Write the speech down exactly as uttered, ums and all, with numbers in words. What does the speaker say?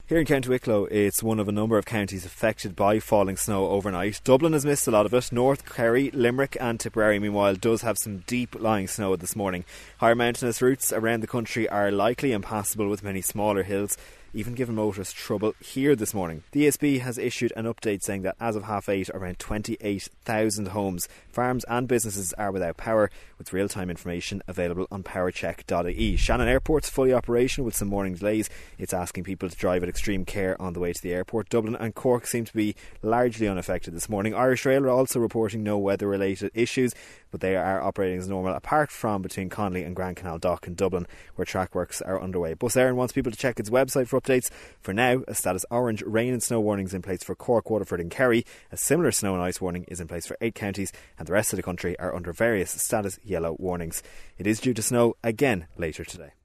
Here in County Wicklow, it's one of a number of counties affected by falling snow overnight. Dublin has missed a lot of it. North Kerry, Limerick and Tipperary, meanwhile, does have some deep-lying snow this morning. Higher mountainous routes around the country are likely impassable with many smaller hills, even giving motorists trouble here this morning. The E S B has issued an update saying that as of half eight, around twenty-eight thousand homes, farms and businesses are without power, with real-time information available on powercheck dot I E. Shannon Airport's fully operational with some morning delays. It's asking people to drive with extreme care on the way to the airport. Dublin and Cork seem to be largely unaffected this morning. Irish Rail are also reporting no weather-related issues, but they are operating as normal, apart from between Connolly and Grand Canal Dock in Dublin, where track works are underway. Bus Éireann wants people to check its website for updates. For now, a status orange rain and snow warning is in place for Cork, Waterford and Kerry. A similar snow and ice warning is in place for eight counties, and the rest of the country are under various status yellow warnings. It is due to snow again later today.